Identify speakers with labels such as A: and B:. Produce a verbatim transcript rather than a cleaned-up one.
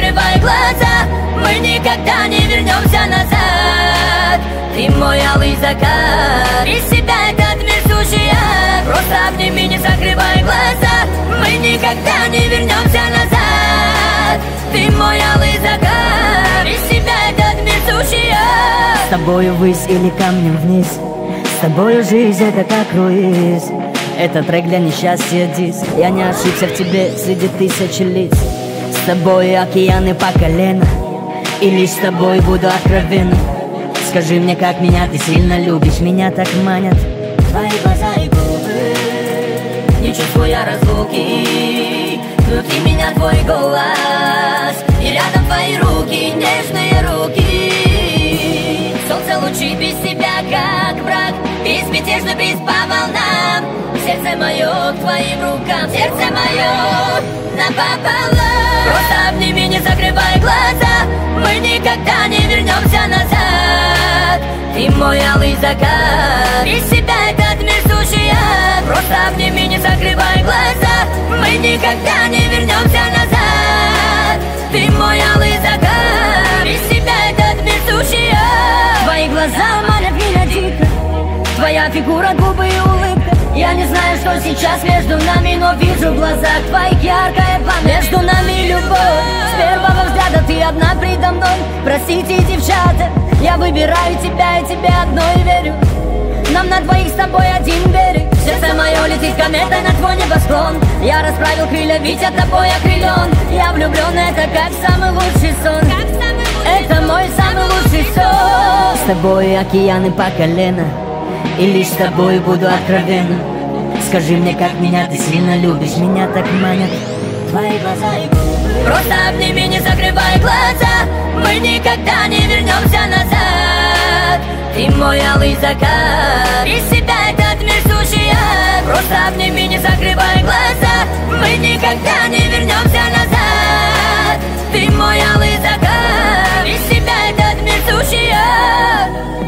A: закрывай глаза, мы никогда не вернемся назад. Ты мой алый закат, из себя этот мир сущий ад. Просто обними, не закрывай глаза, мы никогда не вернемся назад. Ты мой алый закат, из себя этот мир сущий ад.
B: С тобою ввысь или камнем вниз, с тобою жизнь это как круиз. Это трек для несчастья диск. Я не ошибся в тебе среди тысячи лиц. С тобой океаны по колено, и лишь с тобой буду откровенным. Скажи мне, как меня ты сильно любишь, меня так манят
A: твои глаза и губы, не чувствуя разлуки. Внутри меня твой голос, и рядом твои руки, нежные руки. Солнце лучи без тебя, как враг, безмятежно, бриз по волнам. Сердце мое к твоим рукам, сердце мое напополам. Просто обними, не закрывай глаза, мы никогда не вернемся назад. Ты мой алый закат, из себя этот мир сущий ад. Просто обними, не закрывай глаза, мы никогда не вернемся назад. Ты мой алый закат, из себя этот мир сущий ад.
B: Твои глаза манят меня дико, твоя фигура, губы и улыбка. Я не знаю, что сейчас между нами, но вижу в глазах твоих яркое пламя. Между нами любовь, с первого взгляда ты одна предо мной. Простите, девчата, я выбираю тебя и тебя одной верю. Нам на двоих с тобой один берег. Сердце мое летит кометой на твой небосклон. Я расправил крылья, ведь от тобой окрылен. Я влюблен, это как самый лучший сон. Это мой самый лучший сон. С тобой океаны по колено, и лишь с тобой буду откровенным. Скажи мне, как меня ты сильно любишь, меня так манят твои глаза и губы.
A: Просто обними, не закрывай глаза, мы никогда не вернемся назад. Ты мой алый закат, из себя этот мир сущий ад. Просто обними, не закрывай глаза, мы никогда не вернемся назад. Ты мой алый закат, из себя этот мир сущий ад.